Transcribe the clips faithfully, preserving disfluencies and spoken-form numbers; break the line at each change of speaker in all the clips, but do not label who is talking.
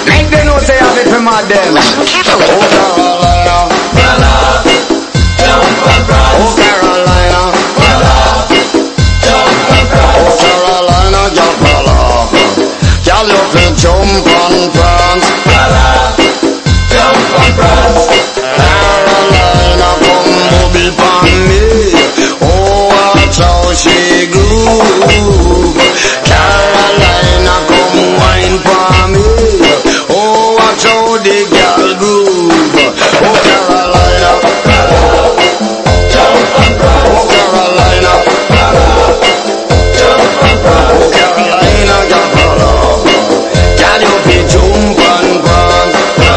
Make them know say have it for my them.
Careful.
Oh Carolina, oh Carolina, oh Carolina, jump along. Y'all you feel jump on France.
Jump on France.
Carolina come boogie pon me. Oh watch how she groove. Carolina come wine pon me. Oh watch how the girl groove. Oh Carolina,
Jump on France.
oh Carolina,
Jump on France.
oh Carolina, jump along. Girl you be jump on France.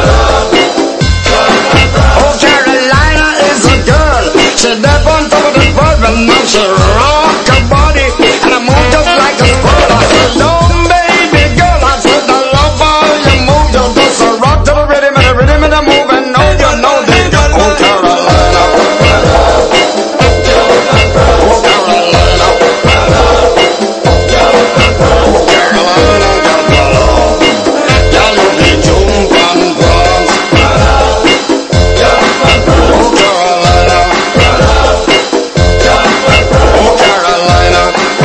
Oh Carolina is a girl. She dead on top of the world and now she rock her body and I moved up like a squirrel. I said, no baby girl, I said I love how you move. You just a rock to the rhythm and the rhythm and the move and know you know the girl. Oh Carolina, oh Carolina, oh Carolina, jump along. Girl you be jump on France. Oh Carolina, oh Carolina,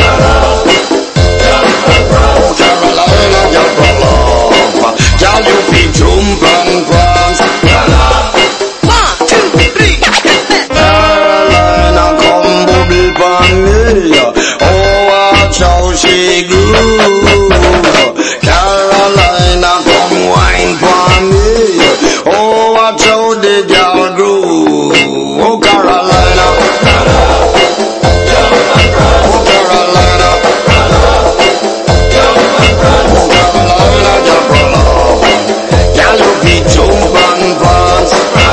oh Carolina, jump along. Girl you be jump on France.
One, two, three.
Carolina come bubble pon me. Oh watch how she groove. Carolina come wine pon me. Oh watch how the girl groove. Oh Carolina, oh Carolina, oh Carolina, jump along. Girl you be jump on France.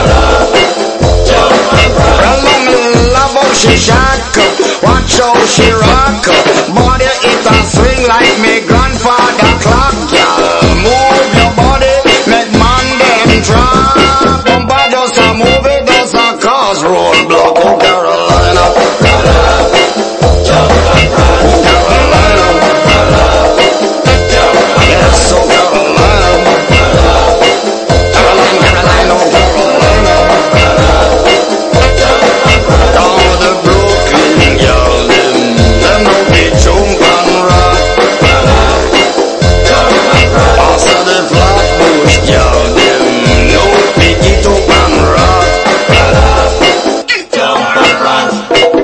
Well, me love how she shack up. Watch how she rock up. Body it a swing like me grandfather clock. Girl, move your body, make man them drop. Bumper just a move it, just a cause roadblock. Oh Carolina, oh Carolina, yes, oh Carolina, Carolina, Carolina, oh Carolina. Down the Brooklyn girl, them, them no be jump and rock. Also the Flatbush girl, them no be get up and rock.
Jump on France.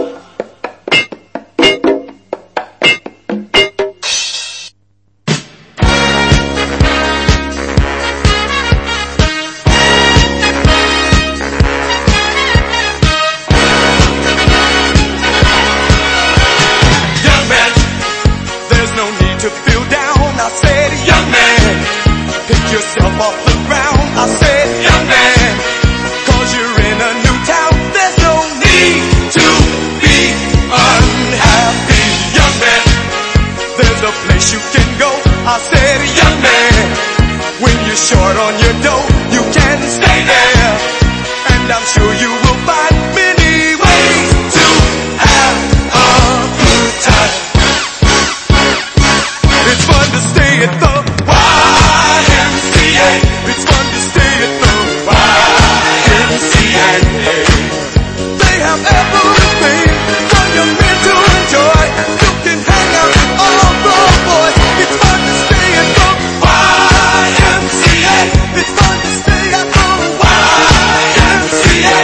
Young man, there's no need to feel down. I said, young man, pick yourself off the ground. I said, young man, cause you're in a new town. There's no need to be unhappy. Young man, there's a place you can go. I said, young man, when you're short on your dough, you can stay there. And I'm sure you will find many ways to have a good time. It's fun to stay at the Y M C A. It's fun to stay at the Y M C A. They have everything for young men to enjoy. You can hang out with all the boys. It's fun to stay at the Y M C A. It's fun to stay at the Y M C A.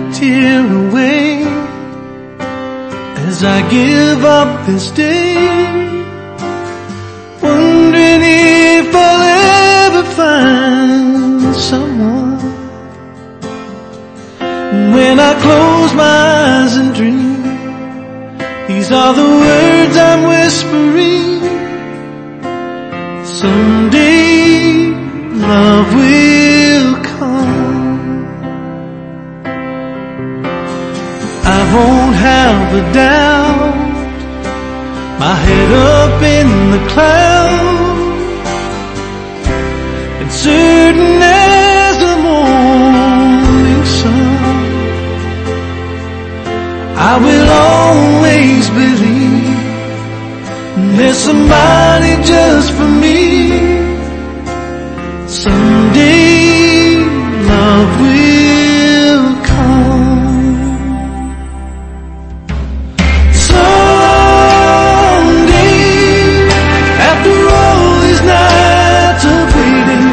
tear away as I give up this day, wondering if I'll ever find someone. When I close my eyes and dream, these are the words I'm whispering. Someday love will come. I won't have a doubt, my head up in the clouds, and certain as the morning sun, I will always believe there's somebody just for me. Someday love will come. Someday, after all these nights of waiting,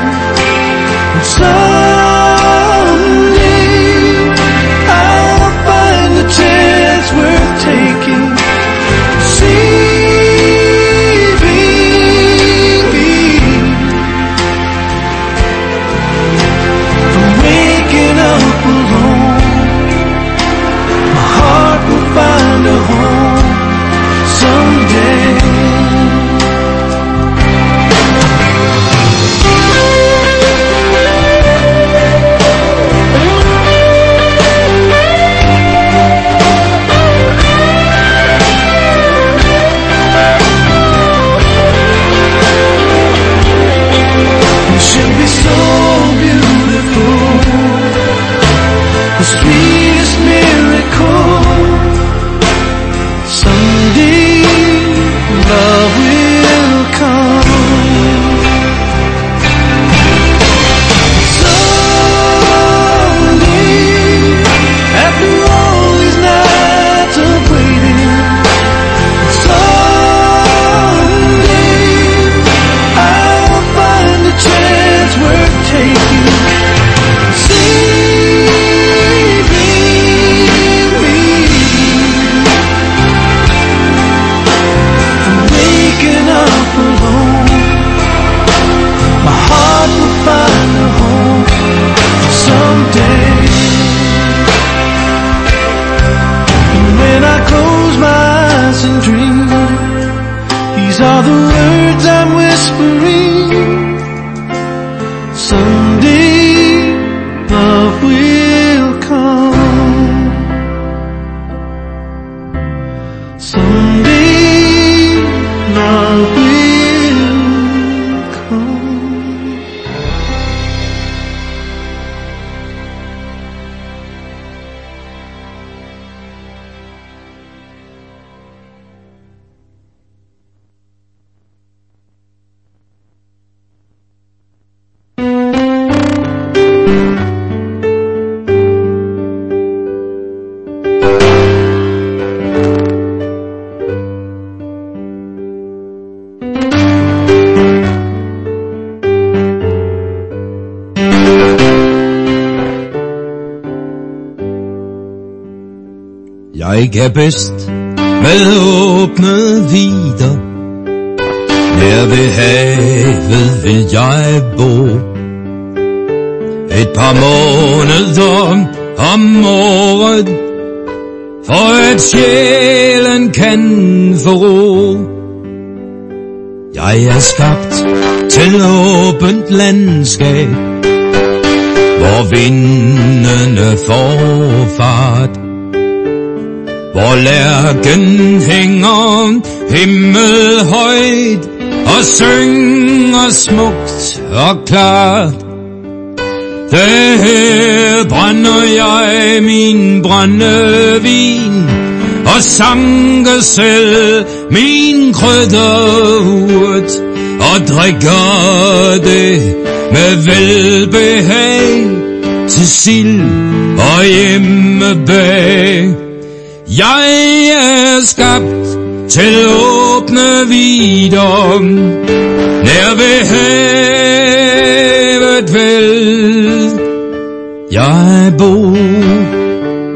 someday I'll find a chance worth taking.
Jeg er bedst med åbne vider, nær ved havet vil jeg bo. Et par måneder om året, for at sjælen kan få ro. Jeg er skabt til åbent landskab, hvor vindene får fart, hvor lærken hænger himmelhøjt og synger smukt og klart. Der brænder jeg min brændevin og sanker selv min krydderurt og drikker det med velbehag til sild og hjemmebag. Jeg er skabt til åbne vider, nær ved havet vil jeg bo.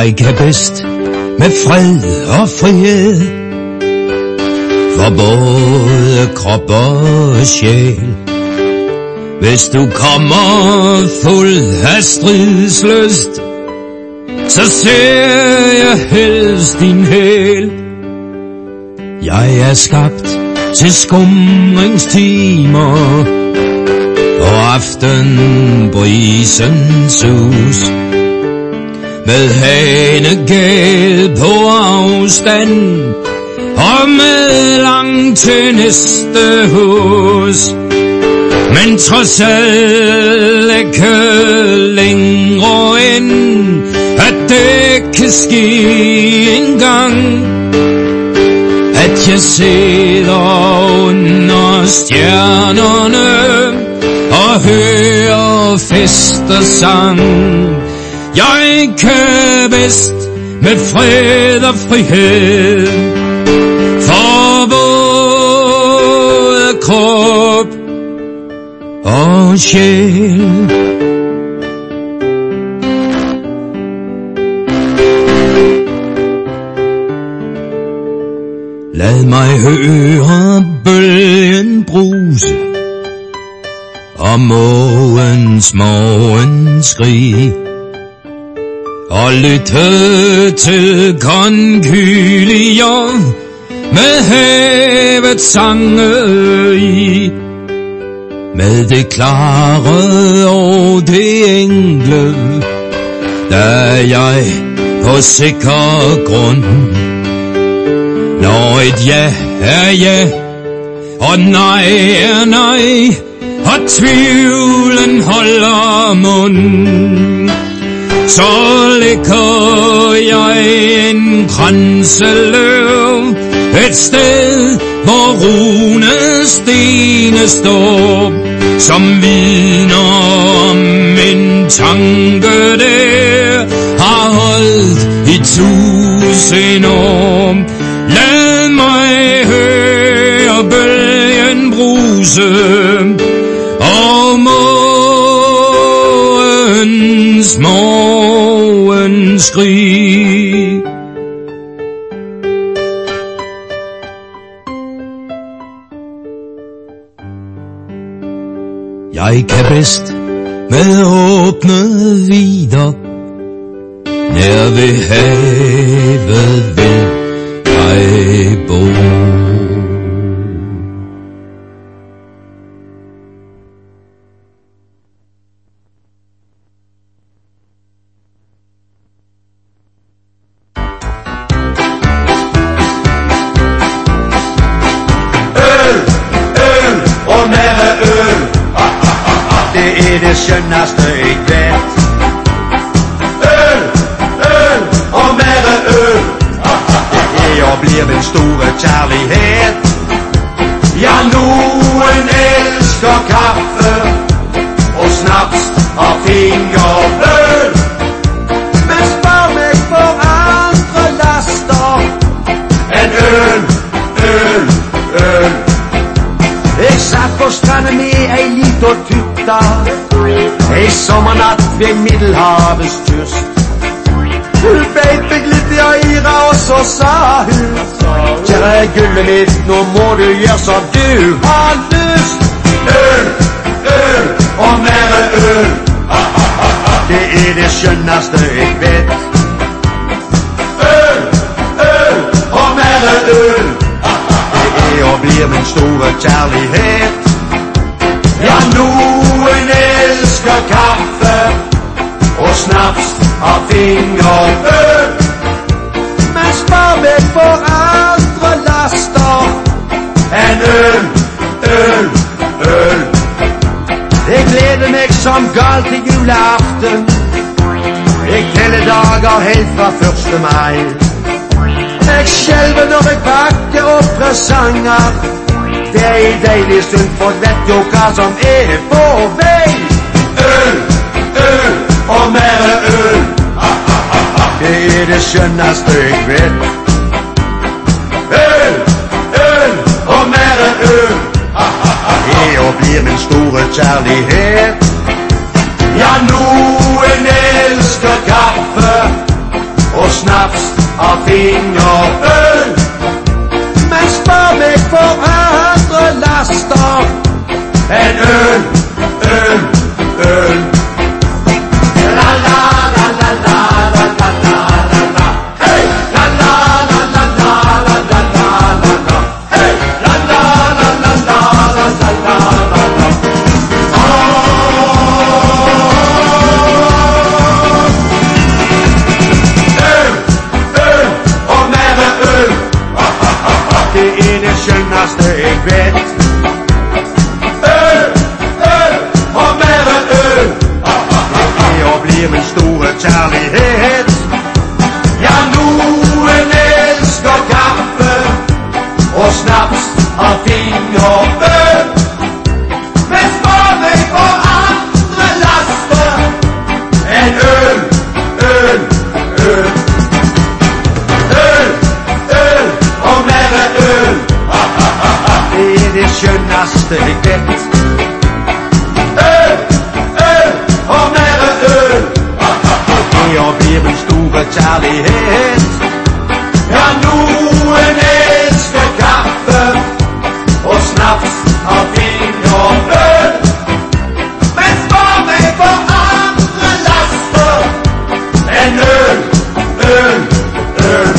Jeg kan bedst med fred og frihed, for både krop og sjæl. Hvis du kommer fuld af stridslyst, så ser jeg helst din hæl. Jeg er skabt til skumringstimer og aftenbrisens sus, med hanegæld på afstand og med langt til næste hus. Men trods alt ikke længere end at det kan ske engang, at jeg sidder under stjernerne og hører festersang. Jeg kan bedst med fred og frihed, for både krop og sjæl. Lad mig høre bølgen bruse og mågens morgenskrig, og lytte til konkylier med havets sange i, med det klare og det enkle, da jeg på sikker grund, når et ja er ja og nej er nej, og tvivlen holder mund, så lægger jeg en kranseløv et sted, hvor runestene står, som vidner om en tanke der har holdt i tusind år. Lad mig høre bølgen bruse og mågens morgenskrig. Jeg kan bedst med åbne vider nær ved havet vil jeg bo.
Det skønneste jeg vet. Øl, øl og mere øl. Det er og bliver min store kærlighed. Ja, nogen elsker kaffe og snaps og fingerøl, men spar mig for andre laster end øl, øl, øl. Jeg satt på stranden i ei lita hytta ei sommernat ved Middelhavets kyst. Hun beit meg litt i øyra, og så sa hun: kjære gullet mitt, nå må du gjøre som du har lyst. Øl, øl og mere øl. Det er det skjønneste jeg vet. Øl, øl og mere øl. Det er og blir min store kjærlighet. Ja, nogen elsker kaffe og snaps og fingerøl, men spar mig for andre laster end øl, øl, øl. Jeg glæder mig som gal til juleaften. Jeg tæller dager helt fra første maj. Jeg skjelver når jeg pakker opp presanger. Det er en deilig stund, for vet du hva som er på vei? Øl, øl og mere øl. Det er det skjønneste jeg vet. Øl, øl og mere øl. Det er og blir min store kjærlighet. Ja, nogen elsker kaffe snaps och fingeröl. Men spar mig för andra laster än öl, öl, öl. La la la la la la la la la. Hey! La la la la la la la la la. Hey! La la la la la la la la la. Öl, öl och nära öl. Det är det skönaste jag vet. Öl, öl och nära öl. Jag blir min stora kärlighet. Jag nog en älskar kaffe och snaps av fingeröl. Men spar mig på andra laster än öl, öl, öl. Öl, öl och nära öl. Det är det skönaste jag vet. Öl, öl och nära öl. Jag blir min stora kärlighet. Jag nog en älskar kaffe och snaps av fingeröl. Men spar mig på andra laster än öl, öl, öl.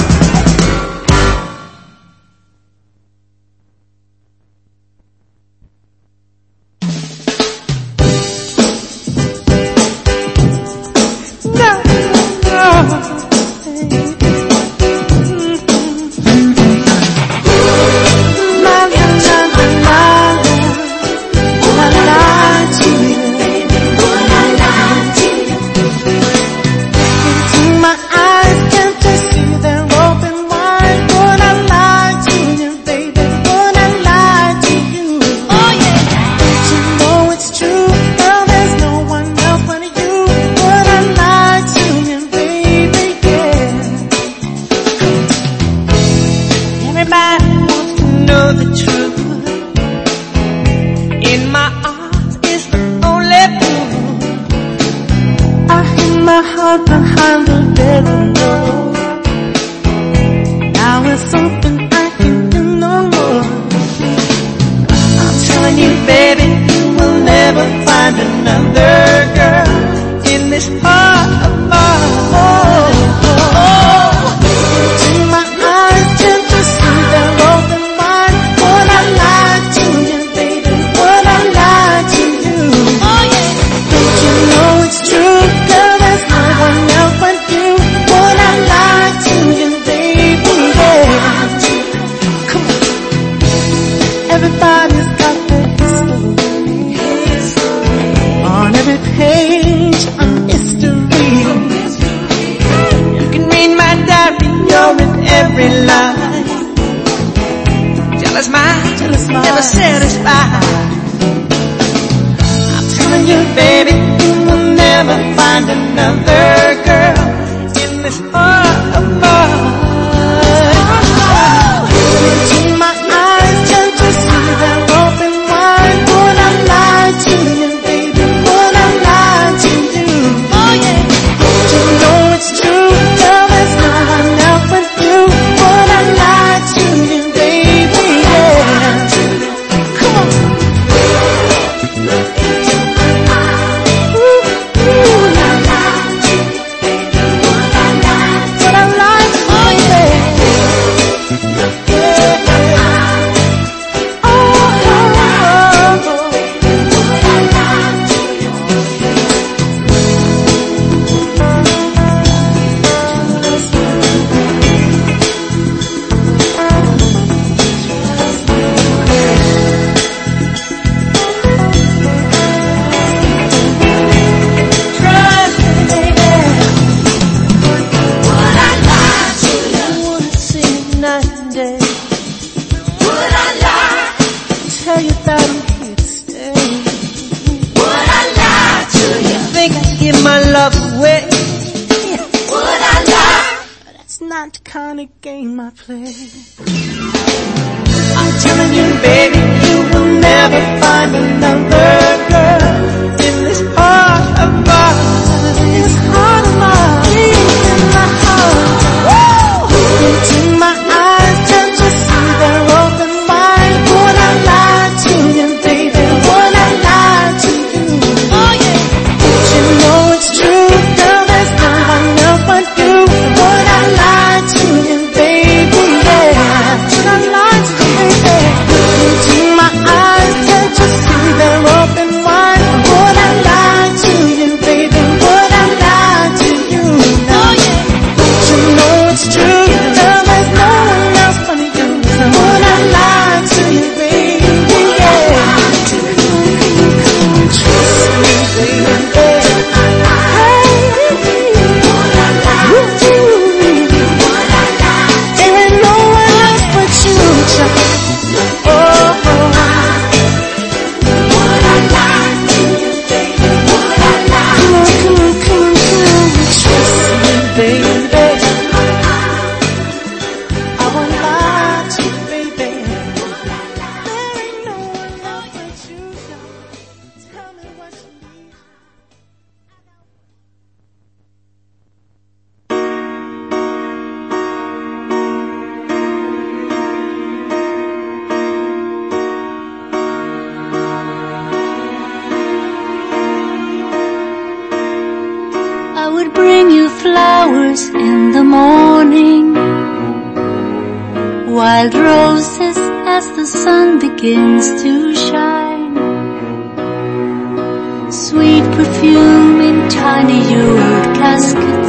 not the kind of game I play. I'm telling you, baby, you will never find another girl in this heart of mine. This heart of mine, in my heart.
flowers in the morning, wild roses as the sun begins to shine, sweet perfume in tiny jeweled caskets.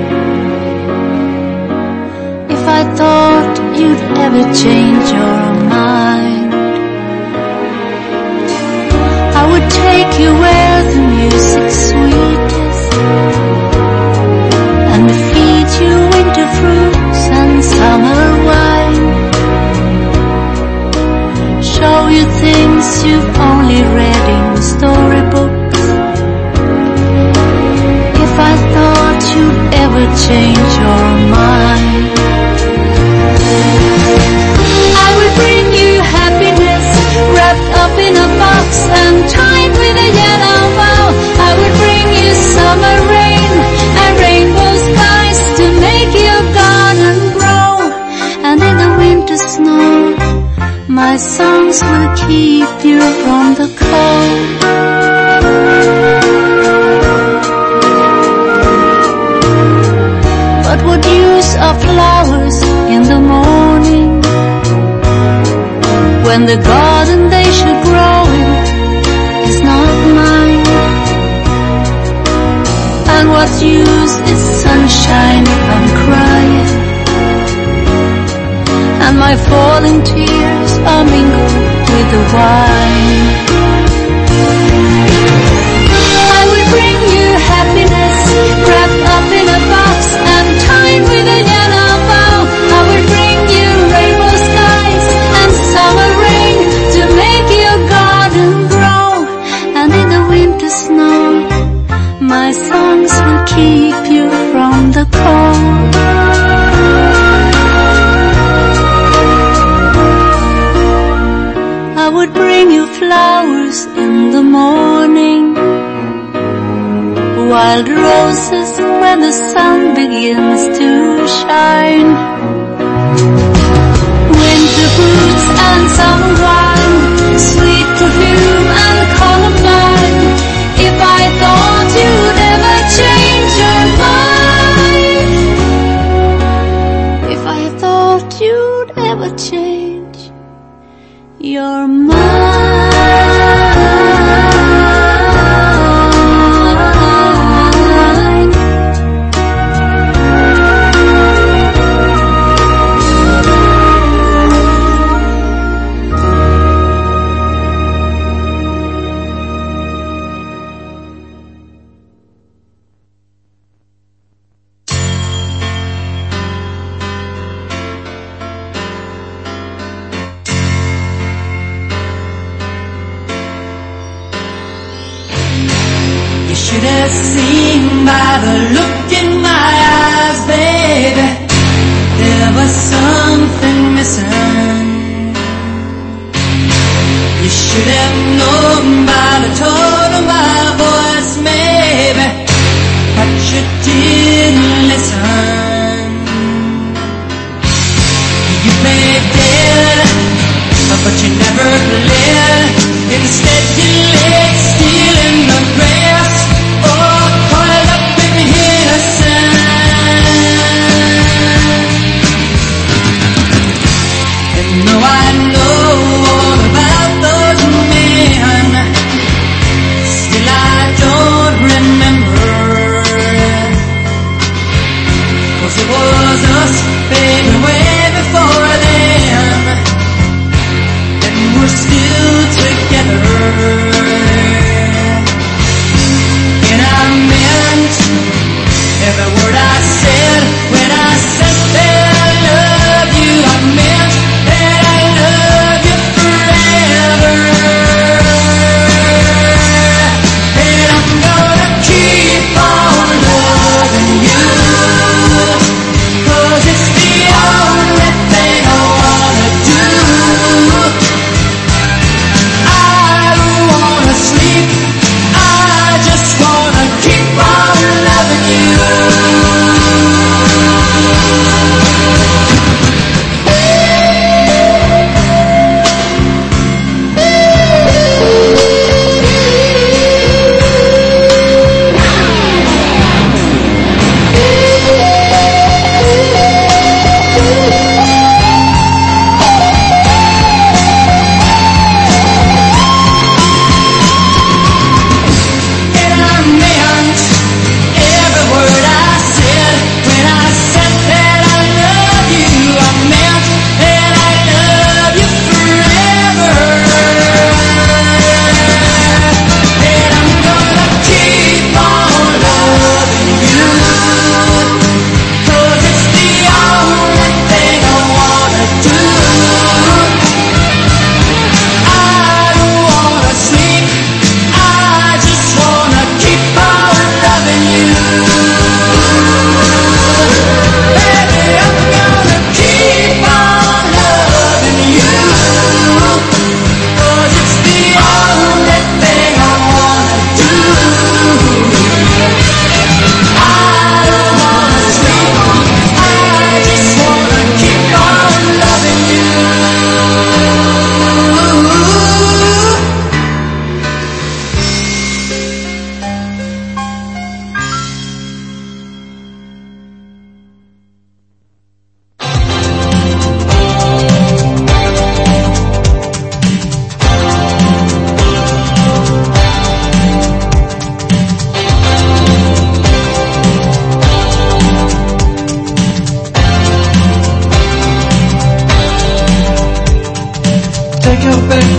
If I thought you'd ever change your mind, I would take you where the music's sweetest, and feed you winter fruits and summer wine, show you things you've only read in storybooks. If I thought you'd ever change your mind, I would bring you happiness wrapped up in a box and tied with a yellow bow. I would bring you summer rain and rainbow skies to make your garden grow, and in the winter snow my songs will keep you from the cold. But what use are flowers in the morning, when the garden they should grow in is not mine? And what use is sunshine if I'm crying, and my falling tears are mingled with the wine? I would bring you happiness wrapped up in a box and tied with a yellow bow. I would bring you rainbow skies and summer rain to make your garden grow, and in the winter snow my songs will keep you from the cold. I would bring you flowers in the morning, wild roses when the sun begins to shine, winter fruits and summer wine, sweet perfume and columbine. If I thought you'd ever change your mind, if I thought you'd ever change your mind.
Seen by the look in my eyes, baby, there was something missing. You should have known by the tone of my voice, maybe, but you didn't listen. You played dead, but you never played. Instead you lay still in the grass, I know all about those men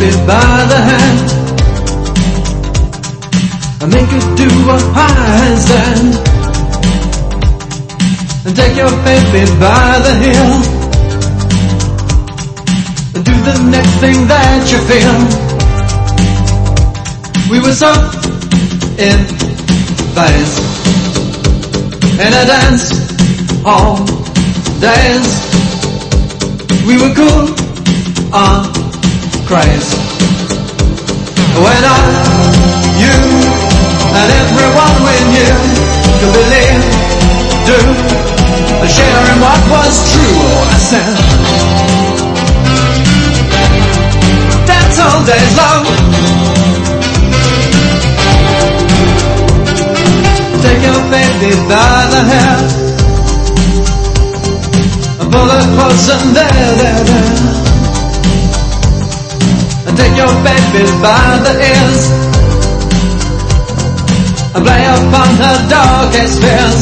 baby by the hand and make her do a handstand, and take your baby by the heel and do the next thing that you feel. We were so in phase in a dance hall days. We were cool on craze when I, you, and everyone we knew could believe, do, and share in what was true. Oh, I said, dance all days long, take your baby by the hair and pull her close and there, there, there, and take your baby by the ears and play upon her darkest fears.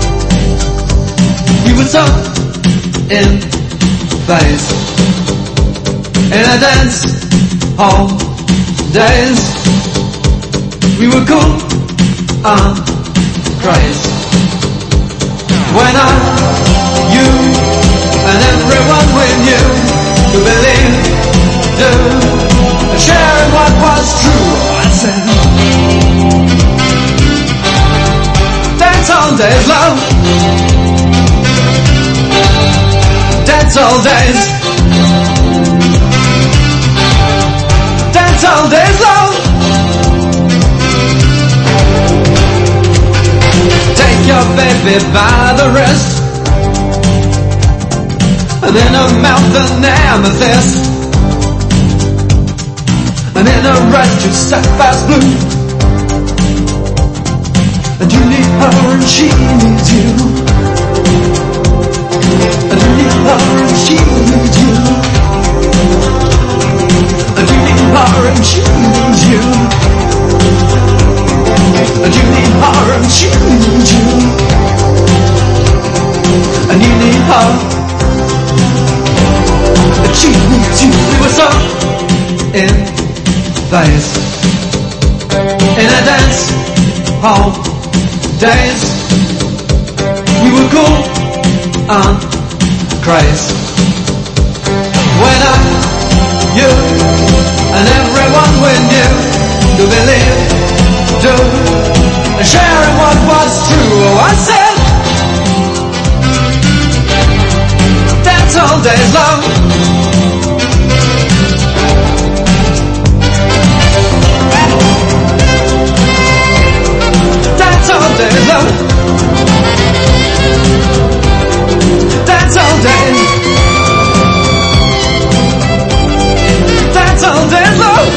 We were so in phase in a dance hall days. We were cool on craze when I, you, and everyone we knew could believe, do, and share in what was true. I said, dance all days, love, dance all days, dance all days, love. Take your baby by the wrist and in her mouth an amethyst, and in her eyes two sapphires blue, and you need her and she needs you, and you need her and she needs you, and you need her and she needs you, and you need her and she needs you, and you need her and she needs you. We were so in phase in a dance hall days. We were cool on craze when I, you, and everyone we knew could believe, do, and share in what was true. Oh, I said, dance all days long, dance all days long, dance all days, dance all days long,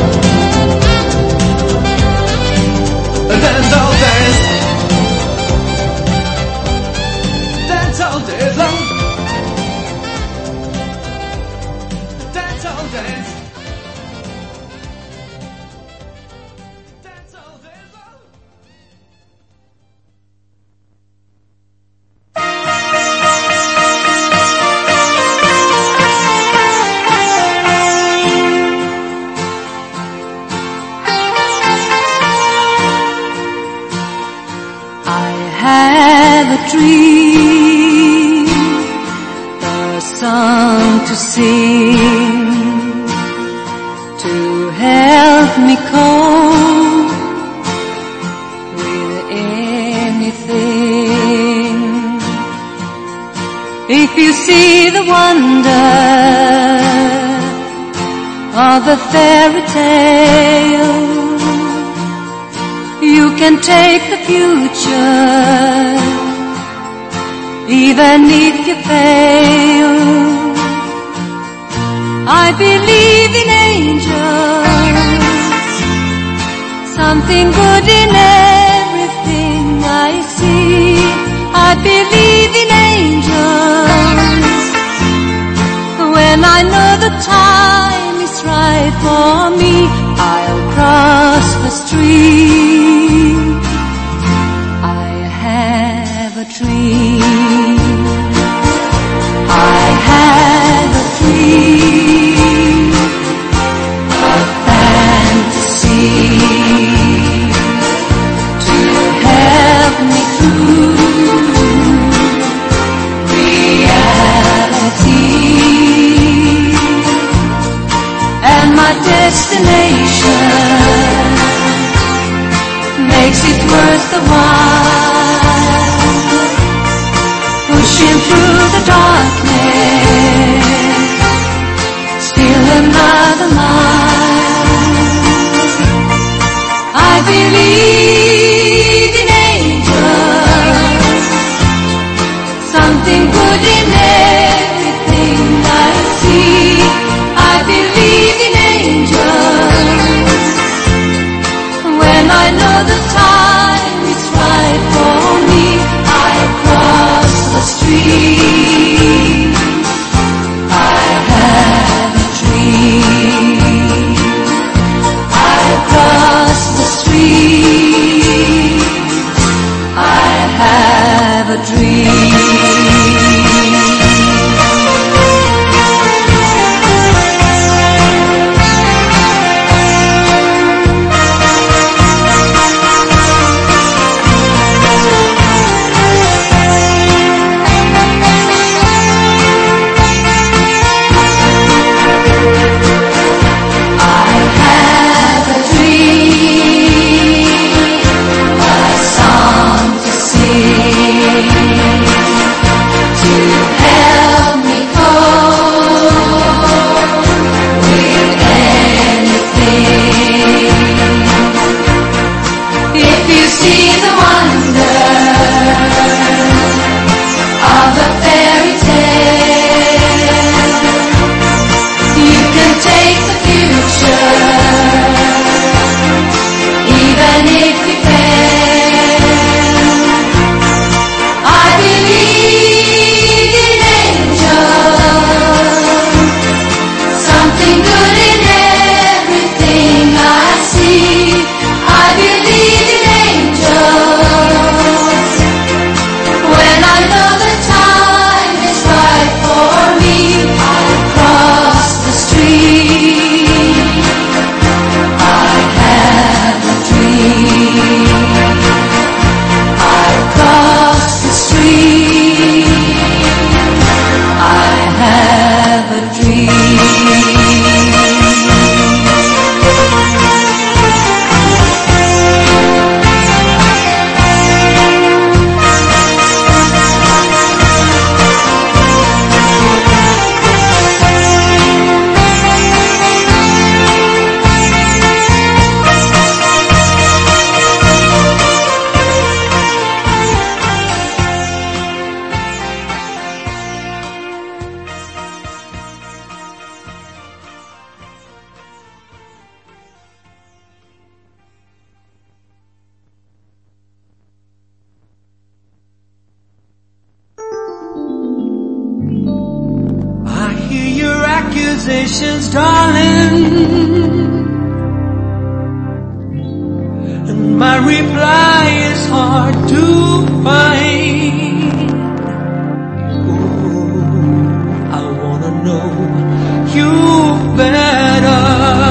dance all days, dance all days long, dance all days, dance all days long.
Have a dream, a song to sing, to help me cope with anything. If you see the wonder of a fairy tale, you can take the future, even if you fail. I believe in angels, something good in everything I see. I believe in angels, when I know the time is right for me, I'll cross the street. I have a dream, I have a dream, it worth the while? Pushing through the darkness, still another mile. I believe in angels, something good in everything I see. I believe in angels, when I know the time is right for me. I cross the street, I have a dream. I cross the street, I have a dream.
Accusations, darling, and my reply is hard to find. Ooh, I wanna know you better.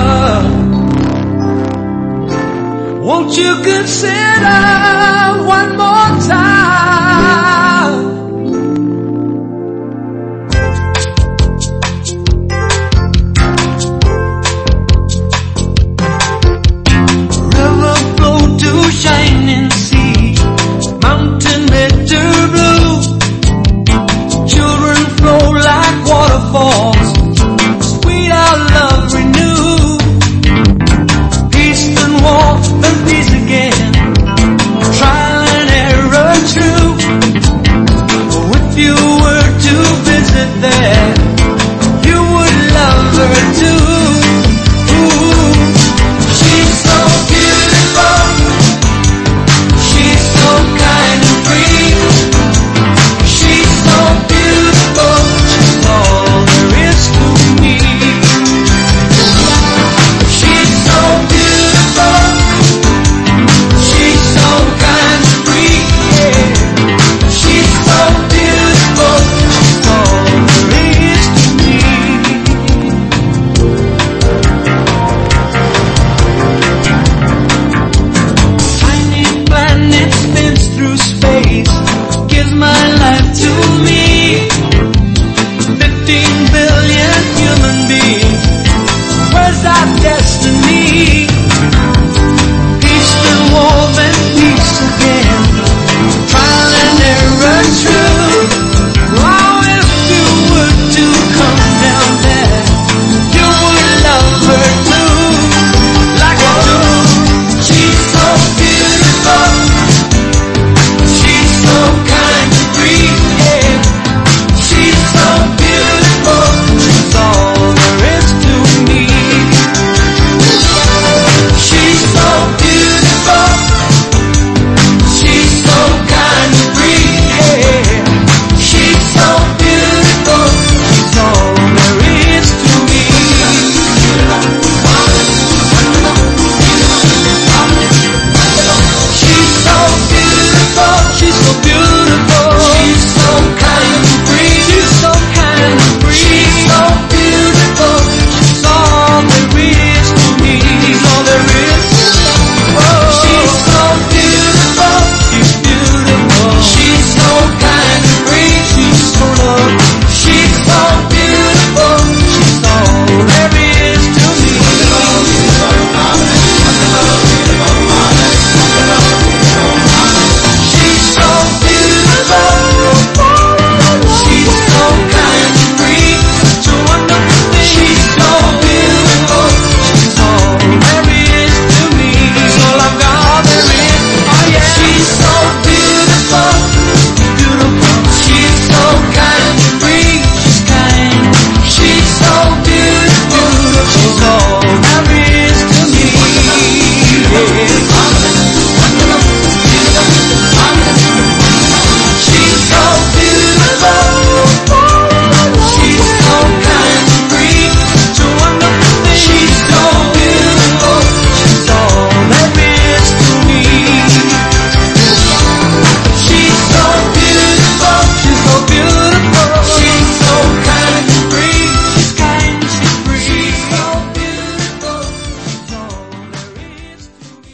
Won't you consider one more time? Shining sea, mountain bitter blue. Children flow like waterfalls, sweet our love renew. Peace and war and peace again, trial and error true.
She's so beautiful. She's so kind and free. Such a wonderful thing. She's so beautiful. She's all there is to me. She's so beautiful. She's so beautiful. She's so kind and free. She's kind, she's free. She's so beautiful. She's all there is to me.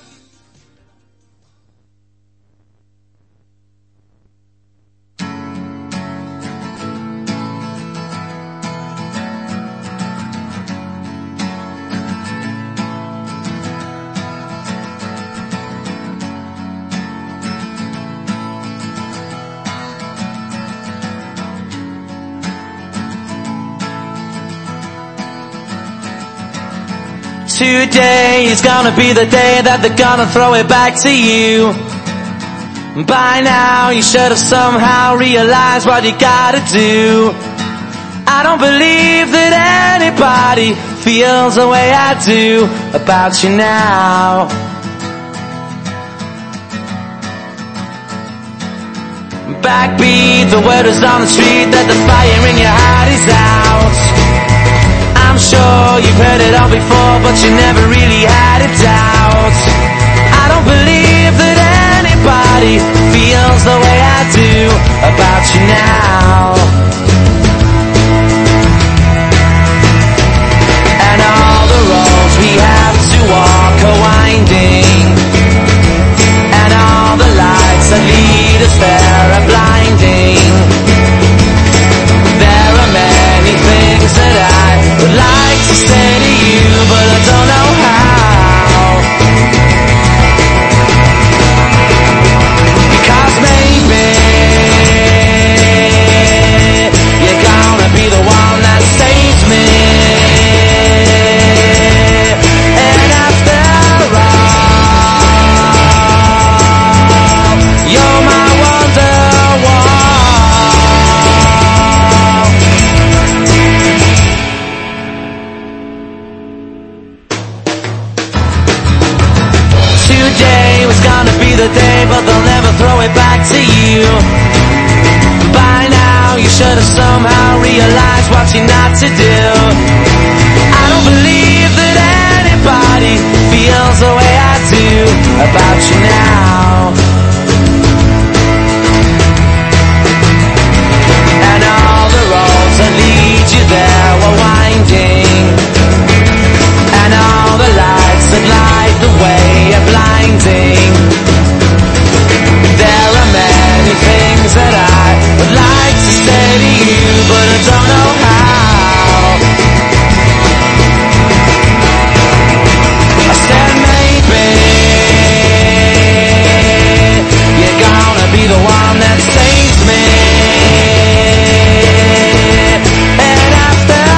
Today is gonna be the day that they're gonna throw it back to you. By now you should have somehow realized what you gotta do. I don't believe that anybody feels the way I do about you now. Backbeat, the word is on the street that the fire in your heart is out. I'm sure you've heard it all before, but you never really had a doubt. I don't believe that anybody feels the way I do about you now. And all the roads we have to walk are winding, and all the lights that lead us there are blinding. There are many things that I would like to say to you, but I don't know how. Because maybe you're gonna be the one that saves me. And after all, you're my Wonderwall. Today was gonna be the day, but they'll never throw it back to you. By now you should have somehow realized what you're not to do. I don't believe that anybody feels the way I do about you now. And all the roads that lead you there were winding, and all the lights that light the way are blinding. There are many things that I would like to say to you, but I don't know how. I said maybe you're gonna be the one that saves me. And after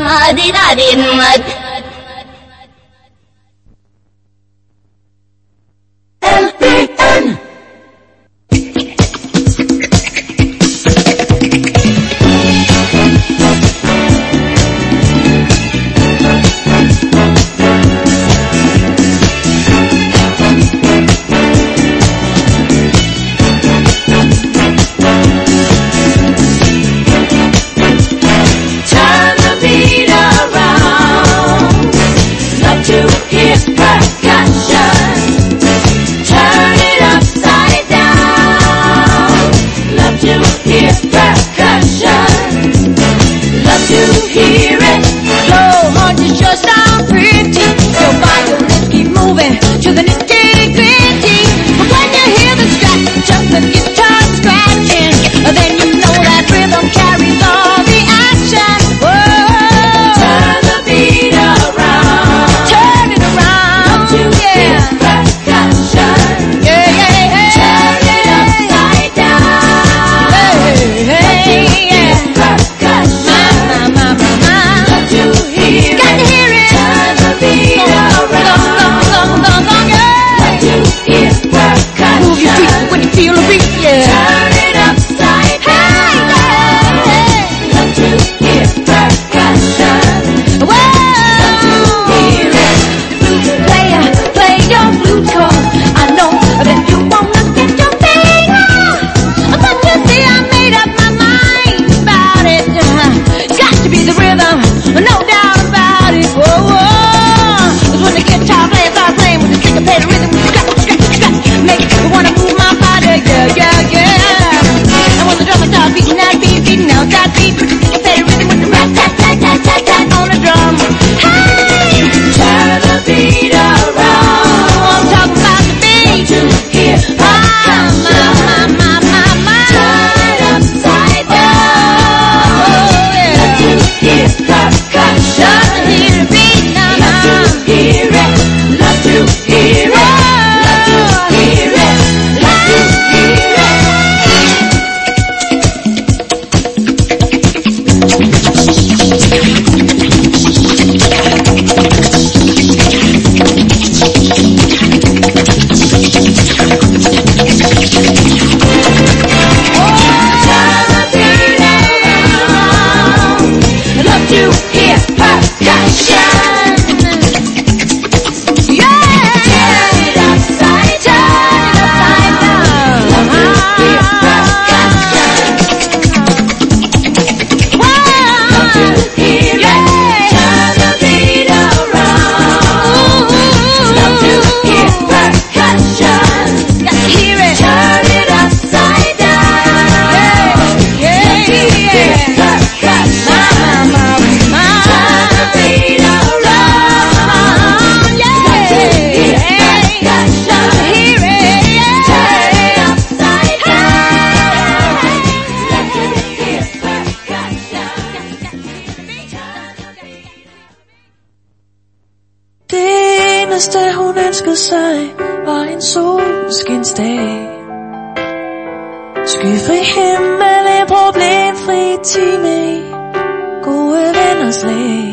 din din
L P N.
To the nitty gritty, but when you hear the strap, just the guitar scratching, then you know that rhythm carries all the action. Whoa. Turn the beat around, turn it around, to yeah. Percussion, yeah, yeah, yeah. Turn it upside down, hey, hey, yeah. Percussion, my, my, my, my, love to hear it, got to hear it. Turn the beat around. Move your feet when you feel a beat, yeah. Turn it upside down. Hey, hey. Love to hear percussion. Whoa. Love to hear it. Flute player, play your flute chord. I know that you wanna get your thing on, but you see I made up my mind about it. Got to be the rhythm, no doubt about it. Whoa, whoa. 'Cause when the guitar player starts playing with the syncopated rhythm, with the scratch, scratch, scratch, make me wanna move my body, yeah, yeah, yeah. And when the drummer starts beating that beat, beating out that beat, with the syncopated rhythm, with the rat tat tat tat tat tat on the drum. Hey, turn the beat around. I'm talking about the beat. To hear percussion. My, my, my, my, my. Turn it upside down. Oh, yeah. Love to hear percussion. Love to hear the beat, now, now. Love to hear it. Love to hear it. Love to hear it. Love to hear it. Love to hear percussion. Yeah. Turn it upside down. Turn it upside down. Love to hear percussion. Whoa. Love to hear it. Turn the beat around. Love to hear percussion. Got to hear it. Turn it upside down. Yeah, yeah, yeah. Percussion. My, my, my. Turn the beat around. Yeah. Love to hear percussion. Hear it. Yeah. Turn it upside down. Love to hear percussion.
Det eneste hun ønskede sig var en solskinsdag. Skyfri himmel, en problemfri time, gode venners lag.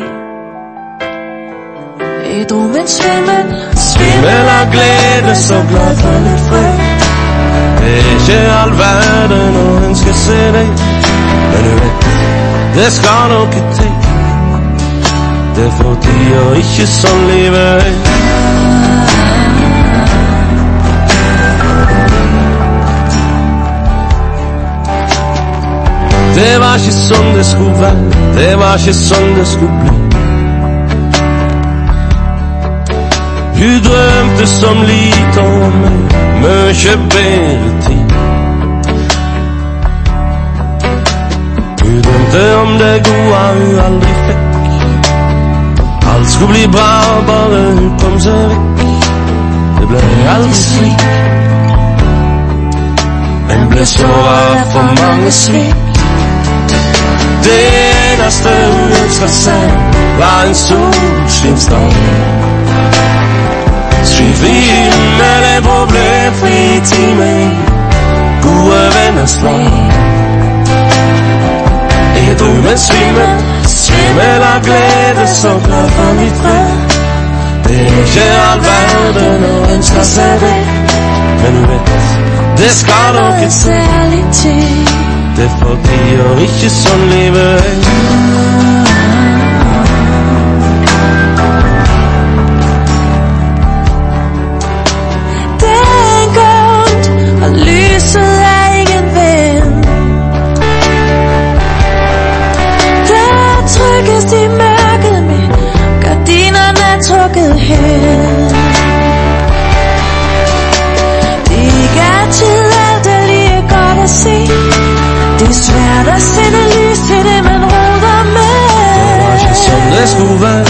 Ædru men svimmel,
Svimmel af glæde, så glad for lidt fred. Det er ikke all verden, og hun skal se dig. Men du ved, det skal nok ikke til. Det er fordi jeg ikke sånn livet er. Det var ikke sånn det skulle være. Det var ikke sånn det skulle bli. Hun drømte som liten om meg, mye bedre tid. Hun drømte om det gode hun aldri fikk. Alt skulle bli bra, bare hun kom seg vekk. Det ble aldri slik, men ble såret for mange svik. Det eneste hun ønsket seg var en solskinsdag. Skyfri himmel, en problemfri time, gode venners lag. Edru men svimmel, svimmel med la glæde så glad for mit fred. Det er ikke all verden og ønsker sig det, men du vet, det skal nok ikke
særlig til.
Det forbliver ikke som livet er.
Den går ondt, og lyset er ikke en ven. Der trykkes i mørket med gardinerne er trukket hen. Det er ikke altid alt er lige godt at se. Det er svært at sende lys til det, man roder med.
Det var ikke som det skulle være,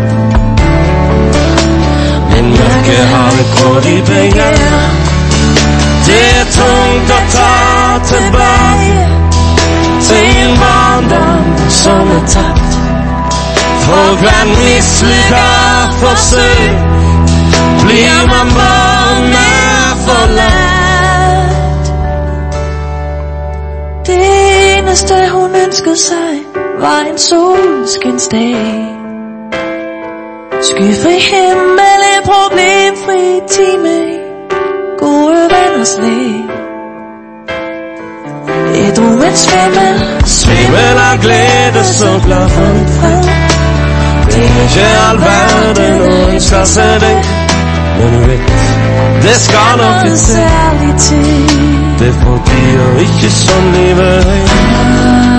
men mørke har et kort i begge. Det er tungt at tage tilbage til en barndom, som er tabt. For hver mislykker forsøg bliver man bare nær forladt.
Det eneste hun ønskede sig var en solskinsdag. Skyfri himmel, en problemfri time, gode venners læg. Et rummet svimmel,
Svimmel af glæde, så glad for mit fred. Det er ikke all verden og ønsker sig det, men du ved, det skal nok ikke
særlig til.
Det forbliver ikke som livet er.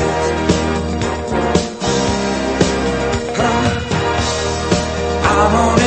I'm on